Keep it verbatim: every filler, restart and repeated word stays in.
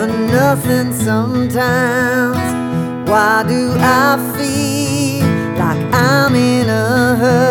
Nothing sometimes. Why do I feel like I'm in a hurry?